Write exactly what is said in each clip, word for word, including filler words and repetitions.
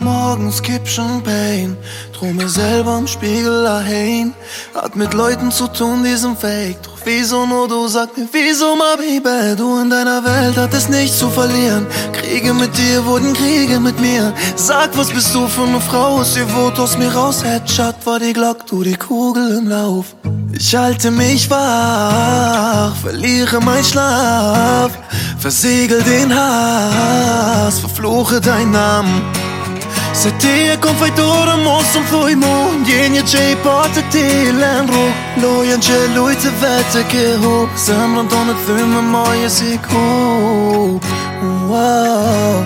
morgens, kipp Champagne, trau mir selber im Spiegel ein. Hat mit Leuten zu tun, die sind fake. Doch wieso nur du, sag mir, wieso my baby? Du in deiner Welt hattest nichts zu verlieren. Kriege mit dir wurden Kriege mit mir. Sag, was bist du für eine Frau? Ist ihr Wort aus mir raus? Headshot war die Glock, du die Kugel im Lauf. Ich halte mich wach, verliere mein Schlaf, versiegel den Hass, verfluche deinen Namen. Se ti e konfajtore mosëm thuj mu, ndjenje që i pate ti len rrug. Lojen që lujt të vetë ke hub, zemrën tonë të thymë me maje si ku. Wow.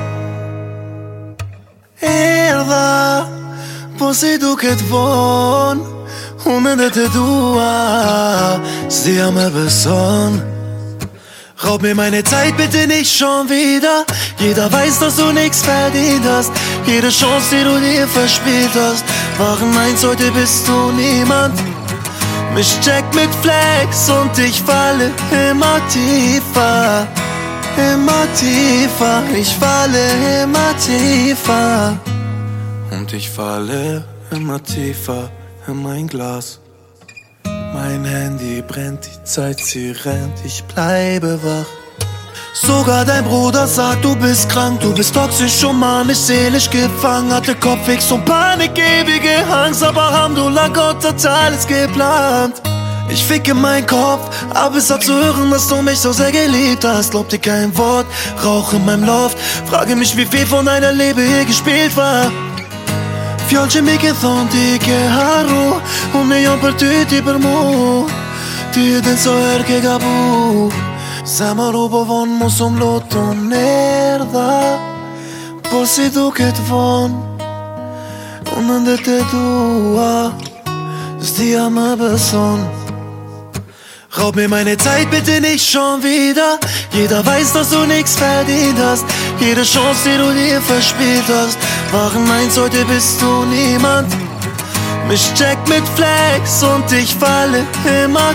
Erdha, po si duket von, unë edhe të dua, s'dia me beson. Raub mir meine Zeit bitte nicht schon wieder. Jeder weiß, dass du nix verdient hast. Jede Chance, die du dir verspielt hast, waren eins, heute bist du niemand. Mich check mit Flex und ich falle immer tiefer. Immer tiefer, ich falle immer tiefer. Und ich falle immer tiefer in mein Glas. Mein Handy brennt, die Zeit sie rennt, ich bleibe wach. Sogar dein Bruder sagt, du bist krank, du bist toxisch und manisch, seelisch gefangen. Hatte Kopfwix und Panik, ewige Angst, aber Alhamdulillah, Gott hat alles geplant. Ich ficke meinen Kopf, aber es hat zu hören, dass du mich so sehr geliebt hast. Glaub dir kein Wort, rauch in meinem Loft, frage mich, wie viel von deiner Liebe hier gespielt war. Fjollë mi ke thonë ti ke harru, unë jam për ty, ti për mu. Ti e din so herë ke gabu. Zemër u po vonë, mos u mlotën erdha, por si duket vonë, unë ndë te dua, s'dia me beson. Raub mir meine Zeit bitte nicht schon wieder. Jeder weiß, dass du nix verdient hast. Jede Chance, die du dir verspielt hast, waren eins, heute bist du niemand. Mich check mit Flex und ich falle immer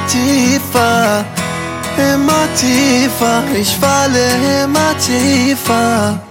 tiefer. Immer tiefer, ich falle immer tiefer.